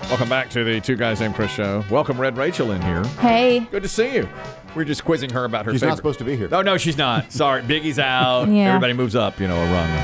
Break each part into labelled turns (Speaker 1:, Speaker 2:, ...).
Speaker 1: Welcome back to the Two Guys Named Chris show. Welcome Red Rachel in here.
Speaker 2: Hey.
Speaker 1: Good to see you. We're just quizzing her about her
Speaker 3: She's
Speaker 1: favorite.
Speaker 3: not supposed to be here.
Speaker 1: No, she's not. Sorry. Biggie's out.
Speaker 2: Yeah.
Speaker 1: Everybody moves up, a rung.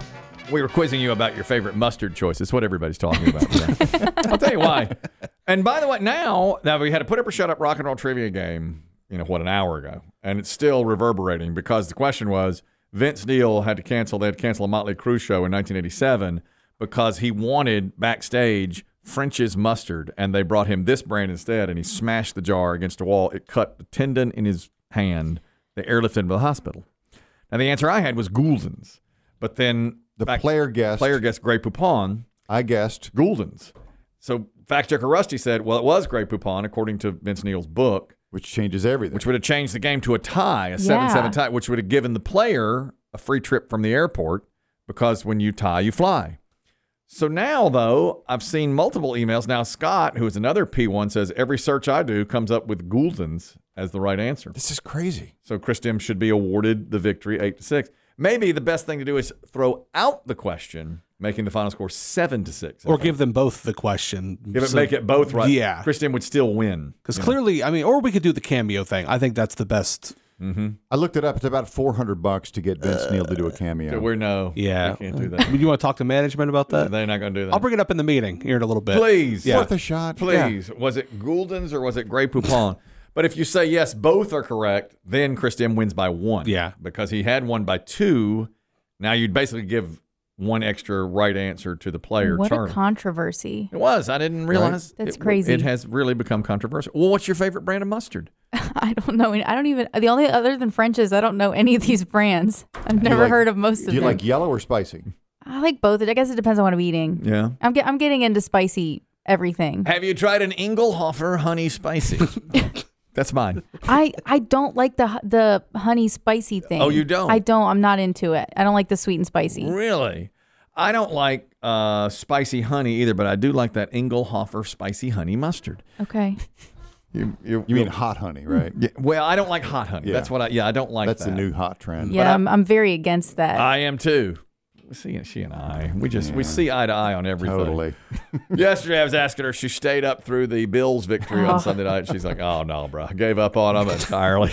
Speaker 1: We were quizzing you about your favorite mustard choice. It's what everybody's talking about today. I'll tell you why. And by the way, now we had a Put Up or Shut Up rock and roll trivia game, an hour ago. And it's still reverberating because the question was, Vince Neil had to cancel. They had to cancel a Motley Crue show in 1987 because he wanted backstage French's mustard, and they brought him this brand instead, and he smashed the jar against a wall. It cut the tendon in his hand. They airlifted him to the hospital. Now, the answer I had was Gouldens, but then
Speaker 3: The player guessed.
Speaker 1: Grey Poupon.
Speaker 3: I guessed.
Speaker 1: Gouldens. So fact checker Rusty said, well, it was Grey Poupon, according to Vince Neil's book.
Speaker 3: Which changes everything.
Speaker 1: Which would have changed the game to a tie, a 7-7 tie, which would have given the player a free trip from the airport because when you tie, you fly. So now, though, I've seen multiple emails. Now, Scott, who is another P1, says every search I do comes up with Gouldens as the right answer.
Speaker 3: This is crazy.
Speaker 1: So Chris Dim should be awarded the victory 8-6. Maybe the best thing to do is throw out the question, making the final score 7-6.
Speaker 4: Or give them both the question.
Speaker 1: Make it both right.
Speaker 4: Yeah.
Speaker 1: Chris Dim would still win.
Speaker 4: Because clearly, or we could do the cameo thing. I think that's the best.
Speaker 1: Mm-hmm.
Speaker 3: I looked it up. It's about $400 to get Vince Neil to do a cameo.
Speaker 1: We can't do that.
Speaker 4: You want to talk to management about that?
Speaker 1: They're not going to do that.
Speaker 4: I'll bring it up in the meeting here in a little bit.
Speaker 1: Please.
Speaker 3: Worth a shot.
Speaker 1: Please. Yeah. Was it Gouldens or was it Grey Poupon? But if you say yes, both are correct, then Chris Dim wins by 1.
Speaker 4: Yeah.
Speaker 1: Because he had one by 2. Now you'd basically give one extra right answer to the player.
Speaker 2: What
Speaker 1: Charlie.
Speaker 2: a controversy.
Speaker 1: It was. I didn't realize.
Speaker 2: That's crazy.
Speaker 1: It has really become controversial. Well, what's your favorite brand of mustard?
Speaker 2: I don't know. I don't even, the only other than French's, I don't know any of these brands. I've never heard of most of them.
Speaker 3: Do you like yellow or spicy?
Speaker 2: I like both. I guess it depends on what I'm eating.
Speaker 1: Yeah.
Speaker 2: I'm getting into spicy everything.
Speaker 1: Have you tried an Engelhofer honey spicy? That's mine.
Speaker 2: I don't like the honey spicy thing.
Speaker 1: Oh, you don't?
Speaker 2: I don't. I'm not into it. I don't like the sweet and spicy.
Speaker 1: Really? I don't like spicy honey either, but I do like that Engelhofer spicy honey mustard.
Speaker 2: Okay.
Speaker 1: You
Speaker 3: mean hot honey, right?
Speaker 1: Yeah, well, I don't like hot honey.
Speaker 3: Yeah.
Speaker 1: That's what I don't like
Speaker 3: That's
Speaker 1: that.
Speaker 3: the new hot trend.
Speaker 2: Yeah, I'm very against that.
Speaker 1: I am too. She and I, we see eye to eye on everything.
Speaker 3: Totally.
Speaker 1: Yesterday I was asking her, she stayed up through the Bills victory on Sunday night. She's like, oh no, bro. I gave up on them entirely.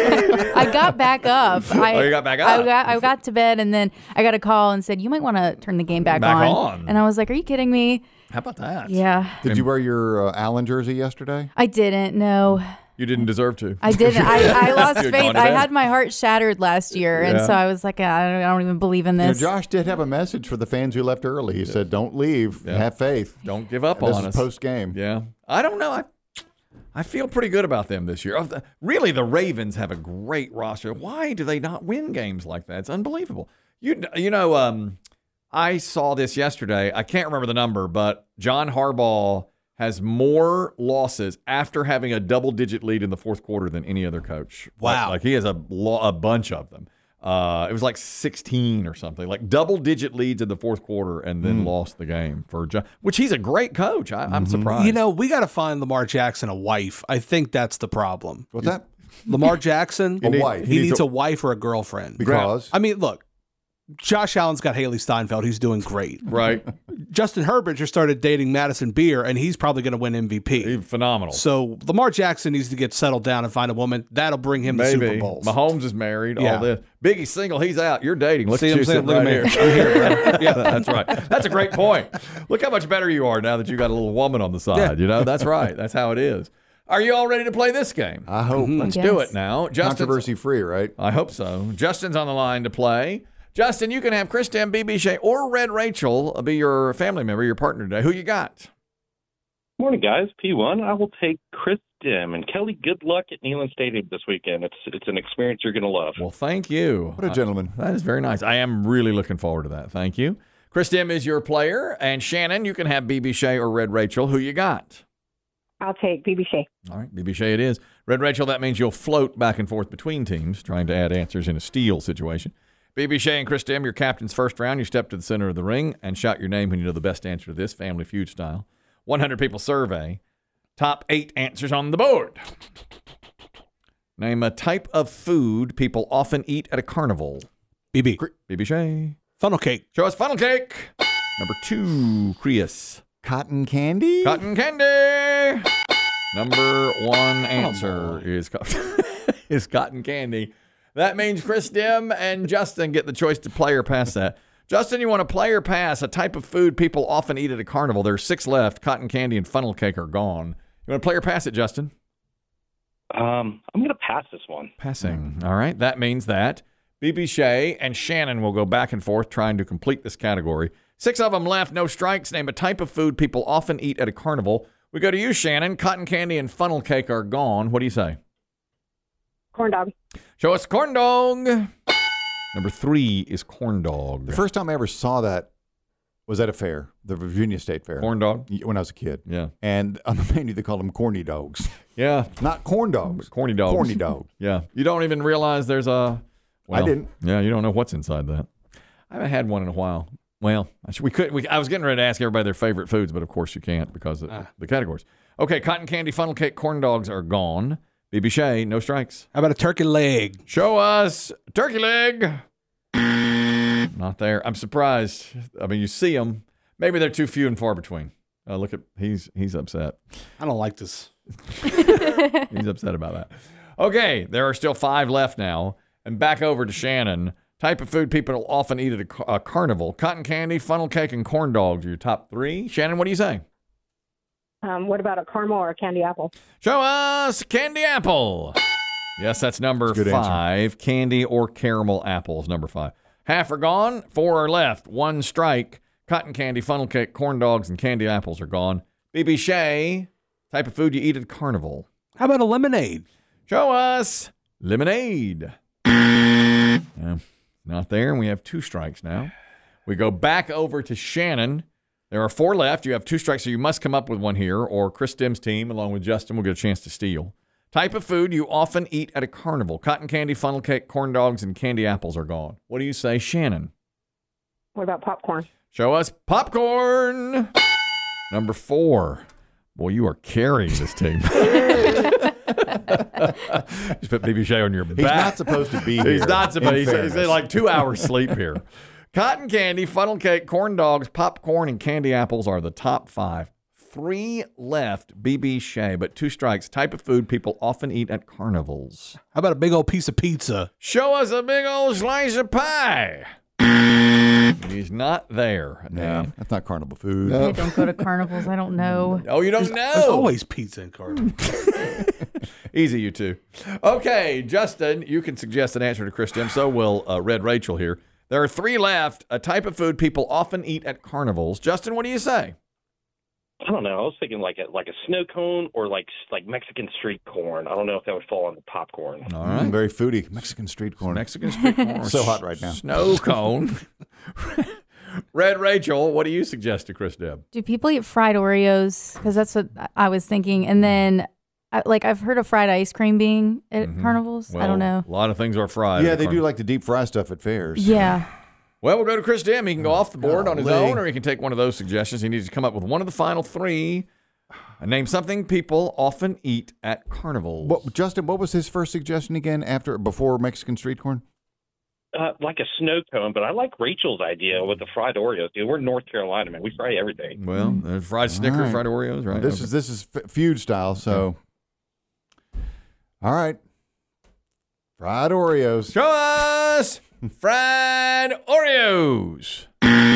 Speaker 2: I got back up.
Speaker 1: You got back up?
Speaker 2: I got to bed and then I got a call and said, you might want to turn the game back on. And I was like, are you kidding me?
Speaker 1: How about that?
Speaker 2: Yeah.
Speaker 3: Did you wear your Allen jersey yesterday?
Speaker 2: I didn't, no.
Speaker 1: You didn't deserve to.
Speaker 2: I didn't. I lost
Speaker 1: You had
Speaker 2: faith.
Speaker 1: gone to
Speaker 2: I
Speaker 1: bed.
Speaker 2: had my heart shattered last year. And so I was like, I don't even believe in this.
Speaker 3: Josh did have a message for the fans who left early. He said, don't leave. Have faith.
Speaker 1: Don't give up
Speaker 3: And
Speaker 1: on
Speaker 3: this
Speaker 1: us.
Speaker 3: is post-game.
Speaker 1: Yeah. I don't know. I feel pretty good about them this year. Really, the Ravens have a great roster. Why do they not win games like that? It's unbelievable. I saw this yesterday. I can't remember the number, but John Harbaugh has more losses after having a double-digit lead in the fourth quarter than any other coach.
Speaker 4: Wow.
Speaker 1: Like he has a bunch of them. It was like 16 or something, like double-digit leads in the fourth quarter and then lost the game for John, which he's a great coach. I'm surprised.
Speaker 4: We got to find Lamar Jackson a wife. I think that's the problem.
Speaker 3: What's that?
Speaker 4: Lamar Jackson,
Speaker 3: A wife.
Speaker 4: He needs a wife or a girlfriend.
Speaker 3: Because?
Speaker 4: I mean, look, Josh Allen's got Haley Steinfeld. He's doing great.
Speaker 1: Right.
Speaker 4: Justin Herbert just started dating Madison Beer, and he's probably going to win MVP.
Speaker 1: He's phenomenal.
Speaker 4: So Lamar Jackson needs to get settled down and find a woman. That'll bring him the Super Bowls.
Speaker 1: Mahomes is married.
Speaker 4: Yeah.
Speaker 1: All this. Biggie's single. He's out. You're dating. Look
Speaker 4: See
Speaker 1: at
Speaker 4: what
Speaker 1: you
Speaker 4: I'm saying?
Speaker 1: sitting
Speaker 4: Look
Speaker 1: right
Speaker 4: at
Speaker 1: here.
Speaker 4: me. I'm here, bro.
Speaker 1: Yeah, that's right. That's a great point. Look how much better you are now that you got a little woman on the side.
Speaker 4: Yeah.
Speaker 1: That's right. That's how it is. Are you all ready to play this game?
Speaker 3: I hope.
Speaker 1: Let's do it now.
Speaker 3: Controversy-free, right?
Speaker 1: I hope so. Justin's on the line to play. Justin, you can have Chris Dim, BB Shea, or Red Rachel be your family member, your partner today. Who you got?
Speaker 5: Morning, guys. P1. I will take Chris Dim. And Kelly, good luck at Neyland Stadium this weekend. It's an experience you're going to love.
Speaker 1: Well, thank you.
Speaker 3: What a gentleman.
Speaker 1: That is very nice. I am really looking forward to that. Thank you. Chris Dim is your player. And Shannon, you can have BB Shea or Red Rachel. Who you got?
Speaker 6: I'll take BB Shea.
Speaker 1: All right, BB Shea it is. Red Rachel, that means you'll float back and forth between teams, trying to add answers in a steal situation. BB Shea and Chris Dim, your captain's first round. You step to the center of the ring and shout your name when you know the best answer to this, Family Feud style. 100 people survey. Top 8 answers on the board. Name a type of food people often eat at a carnival.
Speaker 4: BB.
Speaker 1: BB Shea.
Speaker 4: Funnel cake.
Speaker 1: Show us funnel cake. Number 2, Chris.
Speaker 3: Cotton candy?
Speaker 1: Cotton candy. Number one answer is cotton candy. That means Chris Dim and Justin get the choice to play or pass that. Justin, you want to play or pass? A type of food people often eat at a carnival. There's 6 left. Cotton candy and funnel cake are gone. You want to play or pass it, Justin?
Speaker 5: I'm going to pass this one.
Speaker 1: Passing. All right. That means that BB Shea and Shannon will go back and forth trying to complete this category. 6 of them left. No strikes. Name a type of food people often eat at a carnival. We go to you, Shannon. Cotton candy and funnel cake are gone. What do you say?
Speaker 6: Corn dog.
Speaker 1: Show us corn dog. Number 3 is corn dog.
Speaker 3: The first time I ever saw that was at a fair, the Virginia State Fair.
Speaker 1: Corn dog?
Speaker 3: When I was a kid.
Speaker 1: Yeah.
Speaker 3: And on the menu, they called them corny dogs.
Speaker 1: Yeah.
Speaker 3: Not corn dogs.
Speaker 1: Corny dogs.
Speaker 3: Corny dogs.
Speaker 1: Yeah. You don't even realize there's a... Well,
Speaker 3: I didn't.
Speaker 1: Yeah, you don't know what's inside that. I haven't had one in a while. Well, I was getting ready to ask everybody their favorite foods, but of course you can't because of the categories. Okay, cotton candy, funnel cake, corn dogs are gone. BB Shea, no strikes.
Speaker 4: How about a turkey leg?
Speaker 1: Show us turkey leg. Not there. I'm surprised. I mean, you see them. Maybe they're too few and far between. Look at he's upset.
Speaker 4: I don't like this.
Speaker 1: He's upset about that. Okay, there are still 5 left now. And back over to Shannon. Type of food people often eat at a carnival. Cotton candy, funnel cake, and corn dogs are your top 3. Shannon, what do you say?
Speaker 6: What about a caramel or a candy apple?
Speaker 1: Show us candy apple. Yes, that's number 5. Candy or caramel apples, number 5. Half are gone. 4 are left. 1 strike. Cotton candy, funnel cake, corn dogs, and candy apples are gone. BB Shea, type of food you eat at carnival.
Speaker 4: How about a lemonade?
Speaker 1: Show us lemonade. Yeah, not there, and we have 2 strikes now. We go back over to Shannon. There are 4 left. You have 2 strikes, so you must come up with one here, or Chris Dim's team, along with Justin, will get a chance to steal. Type of food you often eat at a carnival. Cotton candy, funnel cake, corn dogs, and candy apples are gone. What do you say, Shannon?
Speaker 6: What about popcorn?
Speaker 1: Show us popcorn. Number 4. Boy, you are carrying this team. Just put BB Shea on your back.
Speaker 3: He's not supposed to be here.
Speaker 1: He's not supposed. He's
Speaker 3: fairness.
Speaker 1: in like 2 hours sleep here. Cotton candy, funnel cake, corn dogs, popcorn, and candy apples are the top 5. 3 left, BB Shea, but 2 strikes. Type of food people often eat at carnivals.
Speaker 4: How about a big old piece of pizza?
Speaker 1: Show us a big old slice of pie. He's not there.
Speaker 3: Yeah, that's not carnival food.
Speaker 2: I don't go to carnivals. I don't know.
Speaker 1: Oh, you don't know?
Speaker 4: There's always pizza in carnival.
Speaker 1: Easy, you two. Okay, Justin, you can suggest an answer to Chris Dim. So will Red Rachel here. There are 3 left. A type of food people often eat at carnivals. Justin, what do you say?
Speaker 5: I don't know. I was thinking like a snow cone or like Mexican street corn. I don't know if that would fall under popcorn.
Speaker 1: All right.
Speaker 3: Very foodie. Mexican street corn.
Speaker 1: Mexican street corn.
Speaker 3: So hot right now.
Speaker 1: Snow cone. Red Rachel, what do you suggest to Chris Dim?
Speaker 2: Do people eat fried Oreos? Because that's what I was thinking. And then, I've heard of fried ice cream being at carnivals.
Speaker 1: Well,
Speaker 2: I don't know.
Speaker 1: A lot of things are fried.
Speaker 3: Yeah, they do like to deep fry stuff at fairs.
Speaker 2: Yeah.
Speaker 1: Well, we'll go to Chris Dim. He can go off the board on his
Speaker 3: Golly.
Speaker 1: own, or he can take one of those suggestions. He needs to come up with one of the final 3. Name something people often eat at carnivals.
Speaker 3: Justin, what was his first suggestion again before Mexican street corn?
Speaker 5: Like a snow cone, but I like Rachel's idea with the fried Oreos. Dude, we're in North Carolina, man. We fry everything.
Speaker 1: Well, there's fried Snickers,
Speaker 3: right.
Speaker 1: fried Oreos, right?
Speaker 3: This is feud style, so. All right. Fried Oreos.
Speaker 1: Show us fried Oreos.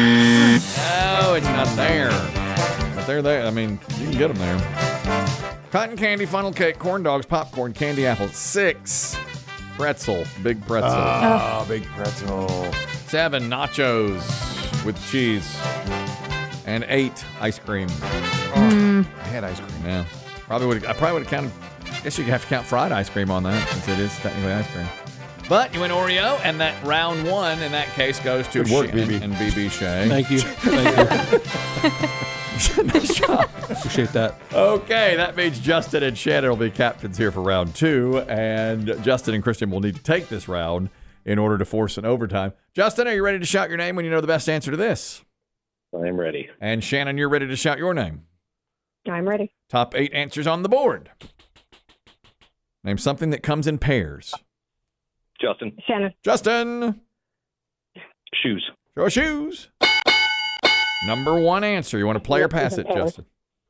Speaker 1: Oh, it's not there. But they're there. I mean, you can get them there. Cotton candy, funnel cake, corn dogs, popcorn, candy apples. 6. Pretzel. Big pretzel.
Speaker 3: Oh, big pretzel.
Speaker 1: 7. Nachos with cheese. And 8. Ice cream.
Speaker 3: I had ice cream.
Speaker 1: Yeah. I probably would have counted. I guess you have to count fried ice cream on that since it is technically ice cream. But you went Oreo, and that round 1 in that case goes to
Speaker 3: Good work,
Speaker 1: Shannon
Speaker 3: BB.
Speaker 1: and BB Shea.
Speaker 4: Thank you.
Speaker 1: Nice job.
Speaker 4: Appreciate that.
Speaker 1: Okay, that means Justin and Shannon will be captains here for round 2, and Justin and Christian will need to take this round in order to force an overtime. Justin, are you ready to shout your name when you know the best answer to this?
Speaker 5: I am ready.
Speaker 1: And Shannon, you're ready to shout your name.
Speaker 6: I'm ready.
Speaker 1: Top 8 answers on the board. Name something that comes in pairs.
Speaker 5: Justin,
Speaker 6: Shannon.
Speaker 1: Justin,
Speaker 5: shoes.
Speaker 1: show us shoes. Number one answer. You want to play or pass it, Justin?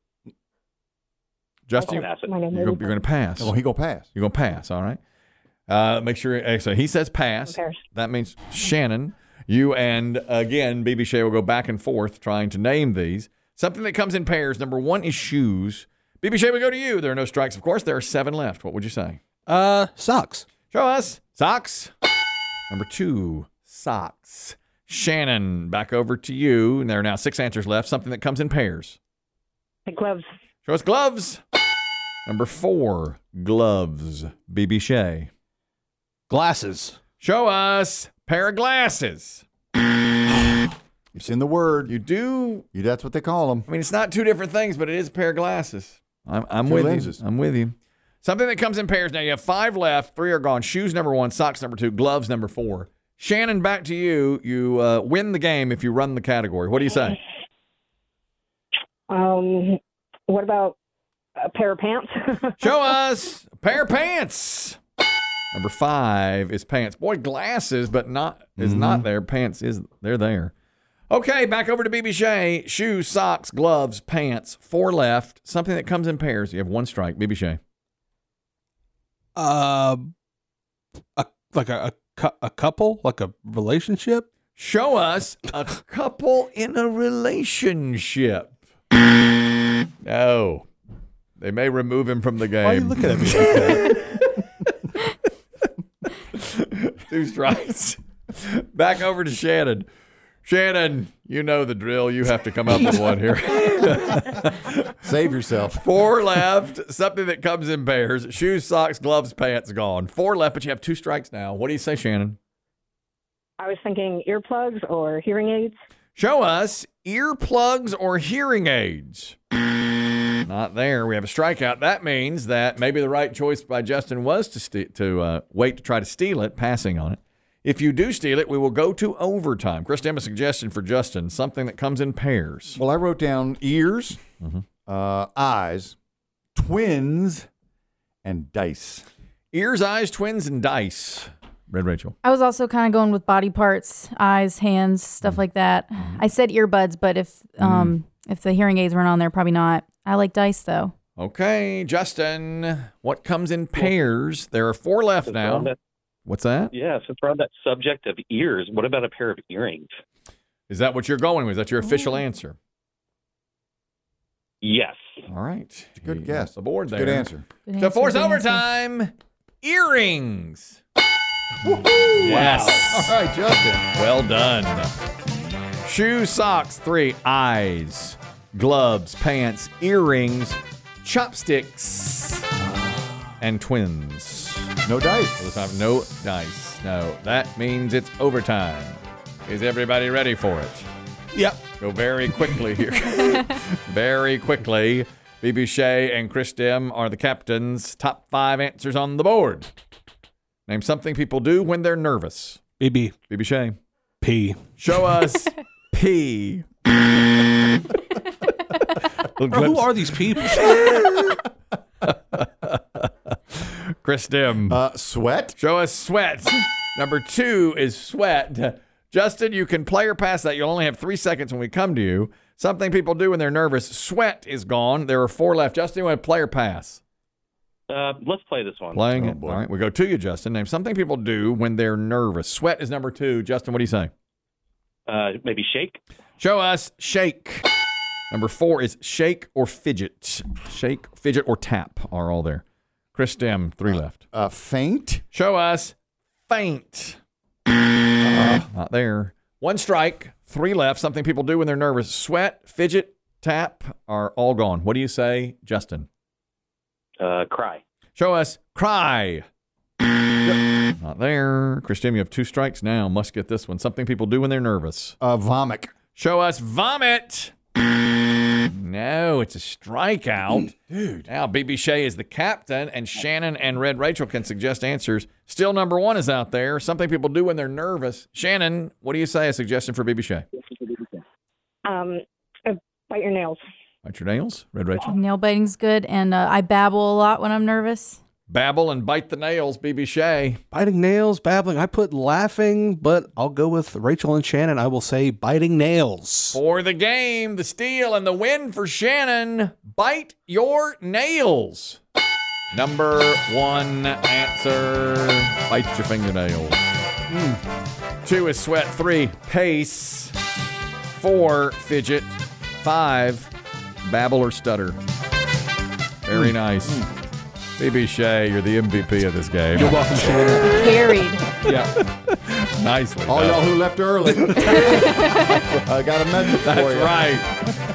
Speaker 1: Justin,
Speaker 6: My
Speaker 1: you're
Speaker 6: name is
Speaker 1: going to pass.
Speaker 3: Oh, he go pass.
Speaker 1: You're going to pass, all right. Make sure. So he says pass.
Speaker 6: Pass.
Speaker 1: That means Shannon, you and, again, BB Shea will go back and forth trying to name these. Something that comes in pairs. Number one is shoes. BB Shea, we go to you. There are no strikes, of course. There are 7 left. What would you say?
Speaker 4: Socks.
Speaker 1: Show us. Socks. Number 2, socks. Shannon, back over to you. And there are now 6 answers left. Something that comes in pairs.
Speaker 6: The gloves.
Speaker 1: Show us gloves. Number 4, gloves. BB Shea.
Speaker 4: Glasses.
Speaker 1: Show us pair of glasses.
Speaker 3: It's in the word.
Speaker 1: You do.
Speaker 3: That's what they call them.
Speaker 1: I mean, it's not 2 different things, but it is a pair of glasses. I'm
Speaker 3: 2
Speaker 1: with
Speaker 3: lenses.
Speaker 1: you. I'm with you. Something that comes in pairs. Now you have 5 left. 3 are gone. Shoes number 1, socks number 2, gloves number 4. Shannon, back to you. You win the game if you run the category. What do you say?
Speaker 6: What about a pair of pants?
Speaker 1: Show us a pair of pants. Number 5 is pants. Boy, glasses, but not there. Pants they're there. Okay, back over to BB Shea. Shoes, socks, gloves, pants. 4 left. Something that comes in pairs. You have 1 strike. BB Shea.
Speaker 4: A couple, like a relationship.
Speaker 1: Show us a couple in a relationship. No. They may remove him from the game.
Speaker 4: Why are you looking at me like that?
Speaker 1: 2 strikes. Back over to Shannon. Shannon, you know the drill. You have to come up with one here.
Speaker 3: Save yourself.
Speaker 1: 4 left. Something that comes in pairs. Shoes, socks, gloves, pants gone. 4 left, but you have 2 strikes now. What do you say, Shannon?
Speaker 6: I was thinking earplugs or hearing aids.
Speaker 1: Show us earplugs or hearing aids. Not there. We have a strikeout. That means that maybe the right choice by Justin was to wait to try to steal it, passing on it. If you do steal it, we will go to overtime. Chris, a suggestion for Justin, something that comes in pairs.
Speaker 3: Well, I wrote down ears, eyes, twins, and dice.
Speaker 1: Ears, eyes, twins, and dice. Red Rachel.
Speaker 2: I was also kind of going with body parts, eyes, hands, stuff like that. I said earbuds, but if the hearing aids weren't on there, probably not. I like dice, though.
Speaker 1: Okay, Justin, what comes in pairs? There are 4 left now. What's that?
Speaker 5: Yeah, since we're on that subject of ears, what about a pair of earrings?
Speaker 1: Is that what you're going with? Is that your official answer?
Speaker 5: Yes.
Speaker 1: All right.
Speaker 3: Good guess.
Speaker 1: The board there.
Speaker 3: Good answer.
Speaker 2: Good
Speaker 1: So
Speaker 2: answer,
Speaker 1: force
Speaker 2: good answer.
Speaker 1: overtime. Earrings.
Speaker 3: Wow.
Speaker 1: Yes.
Speaker 3: All right, Justin.
Speaker 1: Well done. Shoes, socks, 3. Eyes, gloves, pants, earrings, chopsticks, and twins.
Speaker 3: No dice.
Speaker 1: No dice. No. That means it's overtime. Is everybody ready for it?
Speaker 4: Yep.
Speaker 1: Go very quickly here. Very quickly. BB Shea and Chris Dim are the captains. Top 5 answers on the board. Name something people do when they're nervous.
Speaker 4: BB
Speaker 1: Shea.
Speaker 4: P.
Speaker 1: Show us P.
Speaker 4: Bro, who are these people?
Speaker 1: Chris Dim.
Speaker 3: Sweat.
Speaker 1: Show us sweat. Number 2 is sweat. Justin, you can play or pass that. You'll only have 3 seconds when we come to you. Something people do when they're nervous. Sweat is gone. There are 4 left. Justin, you want to play or pass?
Speaker 5: Let's play this one.
Speaker 1: Playing it.
Speaker 3: Boy.
Speaker 1: All right, we go to you, Justin. Name something people do when they're nervous. Sweat is number 2. Justin, what do you say?
Speaker 5: Maybe shake.
Speaker 1: Show us shake. Number 4 is shake or fidget. Shake, fidget, or tap are all there. Chris Dim, 3 left.
Speaker 3: Faint.
Speaker 1: Show us faint. Not there. 1 strike, 3 left. Something people do when they're nervous. Sweat, fidget, tap are all gone. What do you say, Justin?
Speaker 5: Cry.
Speaker 1: Show us cry. Not there. Chris Dim, you have 2 strikes now. Must get this one. Something people do when they're nervous.
Speaker 3: Vomit.
Speaker 1: Show us vomit. No, it's a strikeout. Dude. Now, BB Shea is the captain, and Shannon and Red Rachel can suggest answers. Still number 1 is out there. Something people do when they're nervous. Shannon, what do you say? A suggestion for BB Shea?
Speaker 6: Bite your nails.
Speaker 1: Bite your nails, Red Rachel.
Speaker 2: Nail biting's good, and I babble a lot when I'm nervous.
Speaker 1: Babble and bite the nails, BB Shea.
Speaker 4: Biting nails, babbling. I put laughing, but I'll go with Rachel and Shannon. I will say biting nails.
Speaker 1: For the game, the steal, and the win for Shannon, bite your nails. Number 1 answer, bite your fingernails. 2 is sweat. 3, pace. 4, fidget. 5, babble or stutter. Very nice. BB Shea, you're the MVP of this game.
Speaker 4: You're welcome, Shannon.
Speaker 2: Carried.
Speaker 1: Yeah. Nicely
Speaker 3: All
Speaker 1: done.
Speaker 3: y'all who left early. I got a message for you.
Speaker 1: That's right.